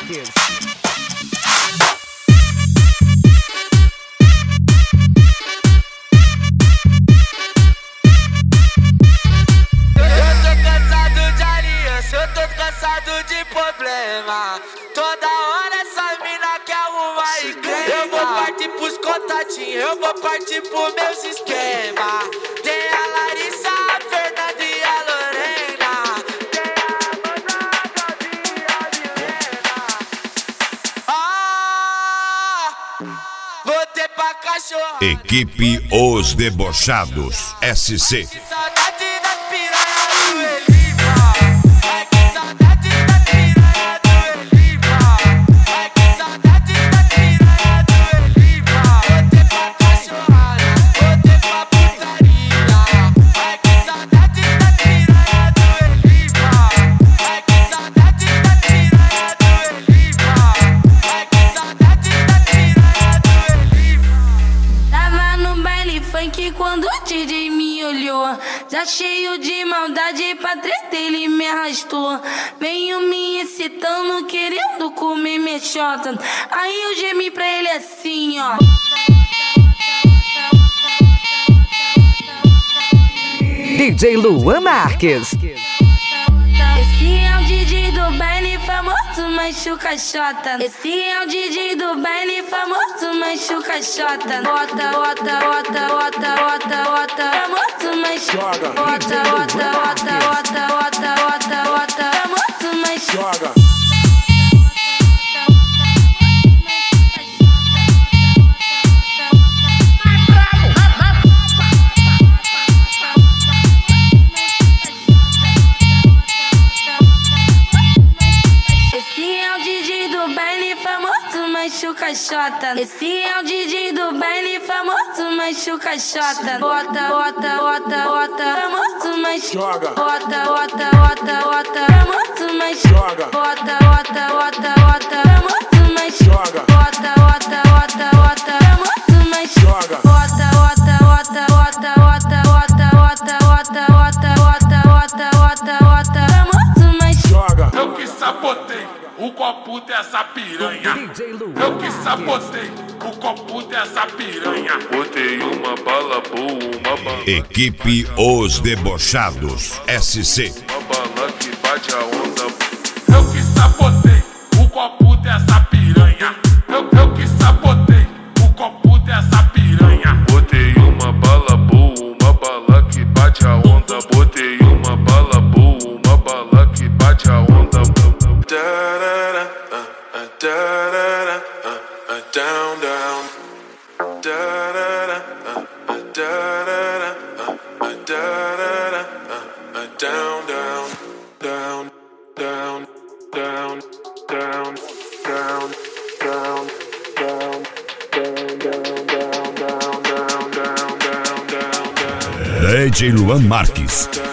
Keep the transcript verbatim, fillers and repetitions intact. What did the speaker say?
Eu tô cansado de problema. Toda hora essa mina quer arrumar encrenca. Eu vou partir pros contatinhos, eu vou partir pro meus esquema. Tem a Larissa, a Fernanda e a Lorena. Tem a Amanda, a Milena. Ah, vou ter pra cachorro. Equipe Os Debochados S C. Saudade das piranhas do Elipa. Quando o D J me olhou, já cheio de maldade pra treta ele me arrastou. Venho me excitando, querendo comer minha xota. Aí eu gemi pra ele assim, ó. D J Luan Marques. Esse é o D J do baile famoso, machuca xota. Esse é o D J do baile famoso, machuca xota. Bota, bota, bota, bota, bota, bota. Famoso, machuca. Bota, bota, bota, bota, bota, bota, bota. Famoso, machuca. Machuca xota. Esse é o D J do baile famoso, machuca xota. Bota, bota, bota, bota. Famoso, machuca. Bota, bota, bota, bota. Famoso, machuca. Bota, bota, bota, bota. Famoso, machuca. Bota, bota, bota, bota. Famoso, machuca. Bota, bota, bota, bota, bota, bota, bota, bota, bota, bota, bota, bota, bota. Famoso, machuca. Eu que sabotei o copo dessa piranha. Eu que sabotei o copo dessa piranha. Botei uma bala boa, uma bala. Equipe Os Debochados S C. Uma bala que bate a onda. Eu que sabotei o copo dessa piranha. Eu, eu que sabotei o copo dessa piranha. Botei uma bala boa, uma bala que bate a onda. Botei uma bala boa, uma bala que bate a onda. Da-da-da, uh, uh, da-da-da, uh, uh, down, down. Da-da-da, uh, uh, da-da-da, uh, uh, da-da-da, uh, uh, down, down, down, down, down, down, down, down, down, down, down, down, down, down, down, down, down. D J Luan Marques.